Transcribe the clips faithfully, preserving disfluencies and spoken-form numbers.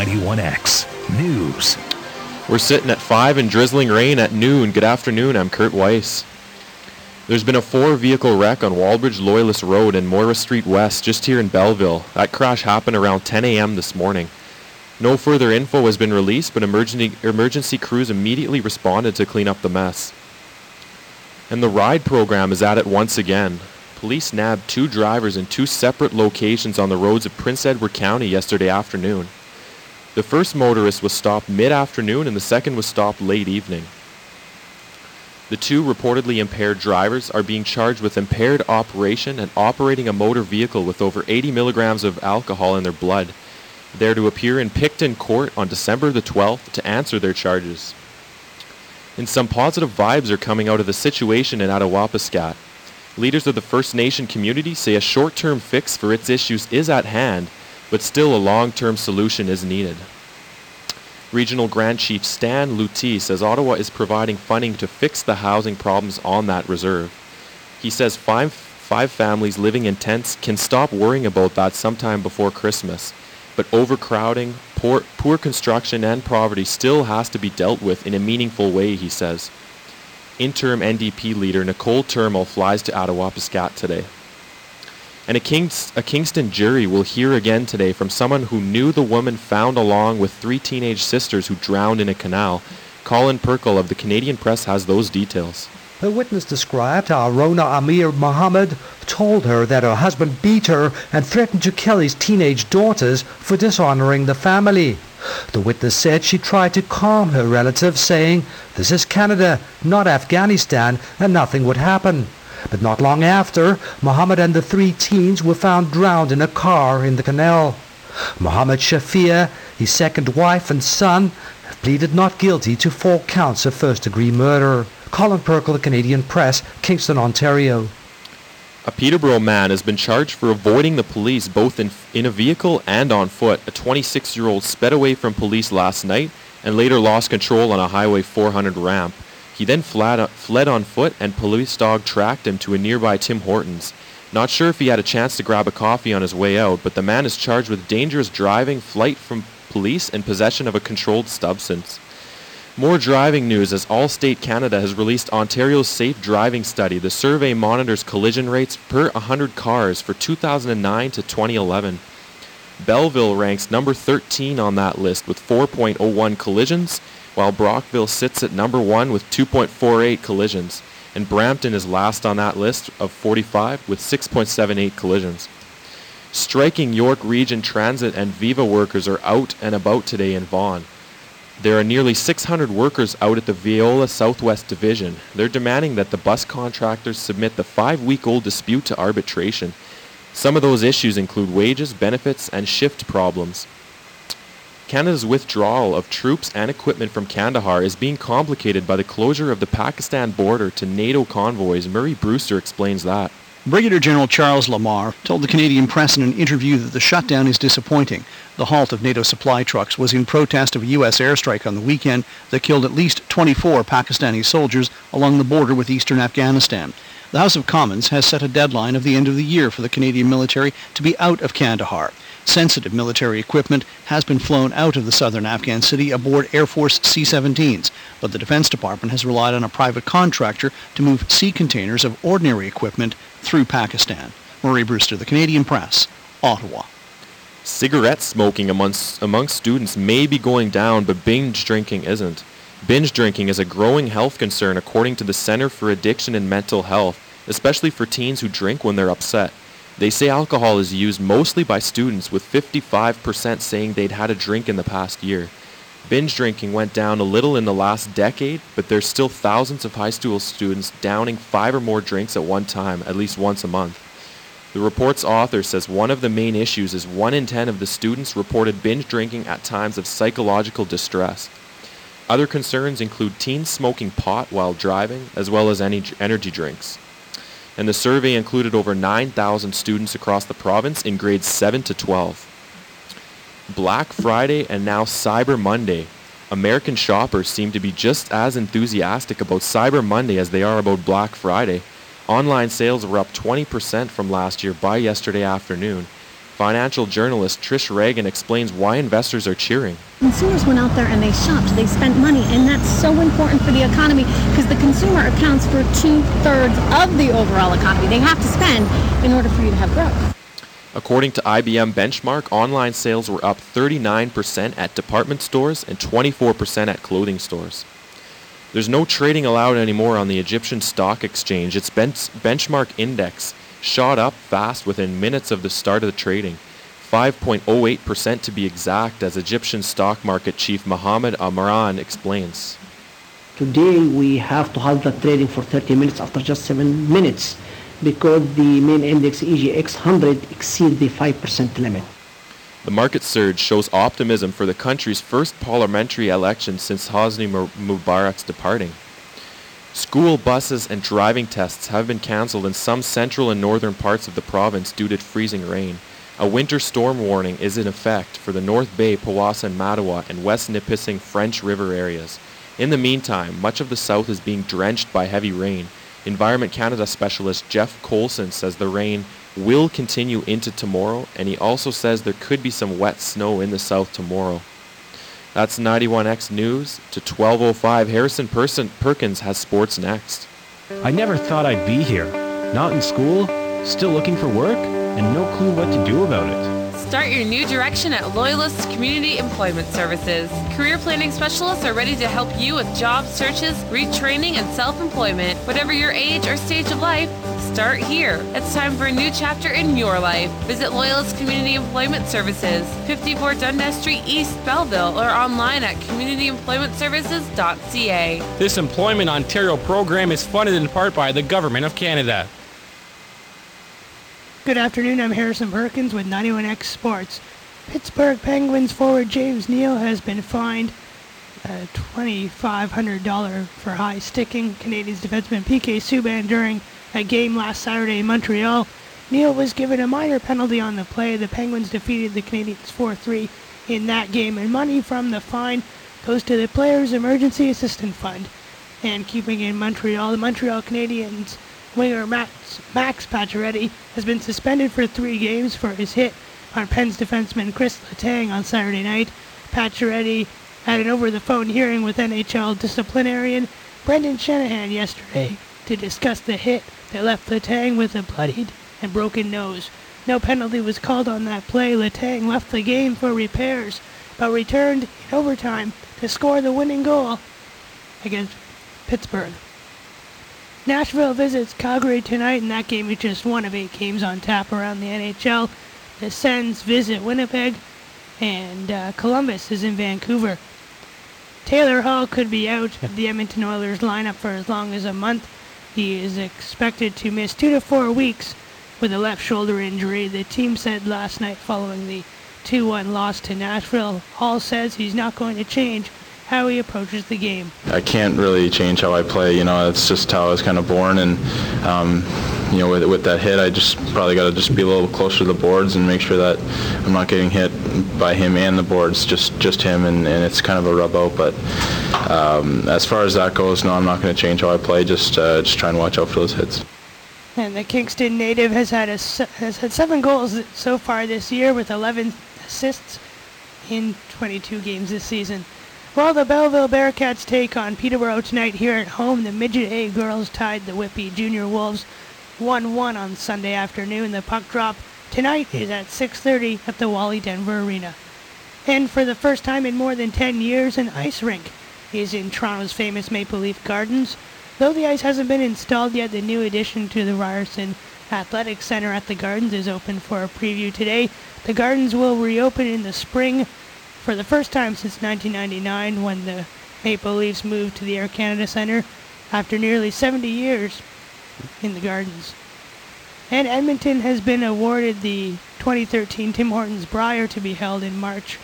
ninety-one X News. We're sitting at five in drizzling rain at noon. Good afternoon, I'm Kurt Weiss. There's been a four-vehicle wreck on Wallbridge Loyalist Road and Moira Street West, just here in Belleville. That crash happened around ten a.m. this morning. No further info has been released, but emergency, emergency crews immediately responded to clean up the mess. And the RIDE program is at it once again. Police nabbed two drivers in two separate locations on the roads of Prince Edward County yesterday afternoon. The first motorist was stopped mid-afternoon and the second was stopped late evening. The two reportedly impaired drivers are being charged with impaired operation and operating a motor vehicle with over eighty milligrams of alcohol in their blood. They're to appear in Picton Court on December the twelfth to answer their charges. And some positive vibes are coming out of the situation in Attawapiskat. Leaders of the First Nation community say a short-term fix for its issues is at hand, but still a long-term solution is needed. Regional Grand Chief Stan Lutie says Ottawa is providing funding to fix the housing problems on that reserve. He says five, five families living in tents can stop worrying about that sometime before Christmas, but overcrowding, poor, poor construction and poverty still has to be dealt with in a meaningful way, he says. Interim N D P leader Nicole Turmel flies to Attawapiskat today. And a, Kings, a Kingston jury will hear again today from someone who knew the woman found along with three teenage sisters who drowned in a canal. Colin Perkle of the Canadian Press has those details. The witness described how Rona Amir Mohammed told her that her husband beat her and threatened to kill his teenage daughters for dishonoring the family. The witness said she tried to calm her relatives, saying, "This is Canada, not Afghanistan, and nothing would happen." But not long after, Mohammed and the three teens were found drowned in a car in the canal. Mohammed Shafir, his second wife and son, pleaded not guilty to four counts of first-degree murder. Colin Perkle, The Canadian Press, Kingston, Ontario. A Peterborough man has been charged for avoiding the police both in, in a vehicle and on foot. A twenty-six-year-old sped away from police last night and later lost control on a Highway four hundred ramp. He then fled, fled on foot and police dog tracked him to a nearby Tim Hortons. Not sure if he had a chance to grab a coffee on his way out, but the man is charged with dangerous driving, flight from police, and possession of a controlled substance. More driving news as Allstate Canada has released Ontario's Safe Driving Study. The survey monitors collision rates per one hundred cars for two thousand nine to twenty eleven. Belleville ranks number thirteen on that list with four point oh one collisions, while Brockville sits at number one with two point four eight collisions, and Brampton is last on that list of forty-five with six point seven eight collisions. Striking York Region Transit and Viva workers are out and about today in Vaughan. There are nearly six hundred workers out at the Viola Southwest Division. They're demanding that the bus contractors submit the five-week-old dispute to arbitration. Some of those issues include wages, benefits, and shift problems. Canada's withdrawal of troops and equipment from Kandahar is being complicated by the closure of the Pakistan border to NATO convoys. Murray Brewster explains that. Brigadier General Charles Lamar told the Canadian Press in an interview that the shutdown is disappointing. The halt of NATO supply trucks was in protest of a U S airstrike on the weekend that killed at least twenty-four Pakistani soldiers along the border with eastern Afghanistan. The House of Commons has set a deadline of the end of the year for the Canadian military to be out of Kandahar. Sensitive military equipment has been flown out of the southern Afghan city aboard Air Force C seventeens, but the Defense Department has relied on a private contractor to move sea containers of ordinary equipment through Pakistan. Murray Brewster, The Canadian Press, Ottawa. Cigarette smoking amongst, amongst students may be going down, but binge drinking isn't. Binge drinking is a growing health concern according to the Center for Addiction and Mental Health, especially for teens who drink when they're upset. They say alcohol is used mostly by students, with fifty-five percent saying they'd had a drink in the past year. Binge drinking went down a little in the last decade, but there's still thousands of high school students downing five or more drinks at one time, at least once a month. The report's author says one of the main issues is one in ten of the students reported binge drinking at times of psychological distress. Other concerns include teens smoking pot while driving, as well as any energy drinks. And the survey included over nine thousand students across the province in grades seven to twelve. Black Friday and now Cyber Monday. American shoppers seem to be just as enthusiastic about Cyber Monday as they are about Black Friday. Online sales were up twenty percent from last year by yesterday afternoon. Financial journalist Trish Reagan explains why investors are cheering. Consumers went out there and they shopped, they spent money, and that's so important for the economy because the consumer accounts for two-thirds of the overall economy. They have to spend in order for you to have growth. According to I B M Benchmark, online sales were up thirty-nine percent at department stores and twenty-four percent at clothing stores. There's no trading allowed anymore on the Egyptian Stock Exchange. Its bench- benchmark index shot up fast within minutes of the start of the trading, five point oh eight percent to be exact, as Egyptian stock market chief Mohammed Amran explains. Today we have to halt the trading for thirty minutes after just seven minutes because the main index E G X one hundred exceeds the five percent limit. The market surge shows optimism for the country's first parliamentary election since Hosni Mubarak's departing. School buses and driving tests have been cancelled in some central and northern parts of the province due to freezing rain. A winter storm warning is in effect for the North Bay, Powassan, Mattawa, and West Nipissing French River areas. In the meantime, much of the south is being drenched by heavy rain. Environment Canada specialist Jeff Colson says the rain will continue into tomorrow, and he also says there could be some wet snow in the south tomorrow. That's ninety-one X News. To twelve oh five, Harrison Person- Perkins has sports next. I never thought I'd be here. Not in school, still looking for work, and no clue what to do about it. Start your new direction at Loyalist Community Employment Services. Career planning specialists are ready to help you with job searches, retraining, and self-employment. Whatever your age or stage of life, start here. It's time for a new chapter in your life. Visit Loyalist Community Employment Services, fifty-four Dundas Street East, Belleville, or online at community employment services dot c a. This Employment Ontario program is funded in part by the Government of Canada. Good afternoon, I'm Harrison Perkins with ninety-one X Sports. Pittsburgh Penguins forward James Neal has been fined uh, two thousand five hundred dollars for high sticking Canadiens defenseman P K Subban during a game last Saturday in Montreal. Neal was given a minor penalty on the play. The Penguins defeated the Canadiens four three in that game, and money from the fine goes to the Players Emergency Assistance Fund. And keeping in Montreal, the Montreal Canadiens winger Max, Max Pacioretty has been suspended for three games for his hit on Penn's defenseman Chris Letang on Saturday night. Pacioretty had an over-the-phone hearing with N H L disciplinarian Brendan Shanahan yesterday to discuss the hit that left Letang with a bloodied and broken nose. No penalty was called on that play. Letang left the game for repairs, but returned in overtime to score the winning goal against Pittsburgh. Nashville visits Calgary tonight, and that game is just one of eight games on tap around the N H L. The Sens visit Winnipeg, and uh, Columbus is in Vancouver. Taylor Hall could be out of the Edmonton Oilers lineup for as long as a month. He is expected to miss two to four weeks with a left shoulder injury. The team said last night following the two one loss to Nashville. Hall says he's not going to change how he approaches the game. I can't really change how I play. You know, it's just how I was kind of born, and um, you know, with with that hit, I just probably got to just be a little closer to the boards and make sure that I'm not getting hit by him and the boards, just just him, and, and it's kind of a rub out. But um, as far as that goes, no, I'm not going to change how I play. Just uh, just try and watch out for those hits. And the Kingston native has had a, has had seven goals so far this year with eleven assists in twenty-two games this season. While the Belleville Bearcats take on Peterborough tonight here at home, the Midget A girls tied the Whitby Junior Wolves one one on Sunday afternoon. The puck drop tonight is at six thirty at the Wally Denver Arena. And for the first time in more than ten years, an ice rink is in Toronto's famous Maple Leaf Gardens. Though the ice hasn't been installed yet, the new addition to the Ryerson Athletic Center at the Gardens is open for a preview today. The Gardens will reopen in the spring for the first time since nineteen ninety-nine, when the Maple Leafs moved to the Air Canada Centre after nearly seventy years in the Gardens. And Edmonton has been awarded the twenty thirteen Tim Hortons Brier to be held in March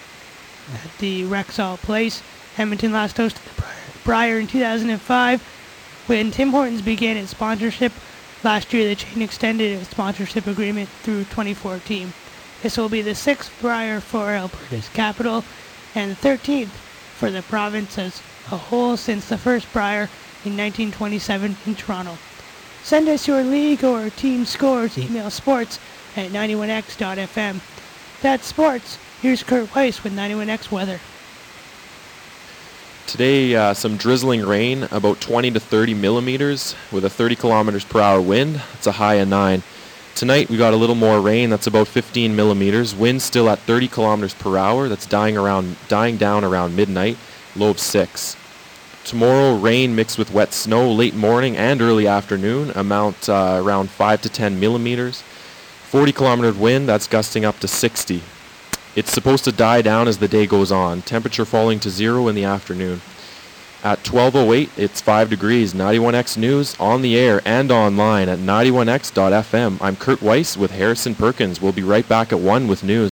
at the Rexall Place. Edmonton last hosted the Brier in two thousand five when Tim Hortons began its sponsorship. Last year, the chain extended its sponsorship agreement through twenty fourteen. This will be the sixth Brier for Alberta's capital and the thirteenth for the province as a whole since the first Brier in nineteen twenty-seven in Toronto. Send us your league or team scores. Email sports at ninety-one x dot f m. That's sports. Here's Kurt Weiss with ninety-one X weather. Today, uh, some drizzling rain, about twenty to thirty millimeters with a thirty kilometers per hour wind. It's a high of nine. Tonight, we got a little more rain. That's about fifteen millimeters. Wind still at thirty kilometers per hour. That's dying around, dying down around midnight. Low of six. Tomorrow, rain mixed with wet snow late morning and early afternoon. Amount uh, around five to ten millimeters. forty kilometer wind. That's gusting up to sixty. It's supposed to die down as the day goes on. Temperature falling to zero in the afternoon. At twelve oh eight, it's five degrees. ninety-one X News on the air and online at ninety-one x dot f m. I'm Kurt Weiss with Harrison Perkins. We'll be right back at one with news.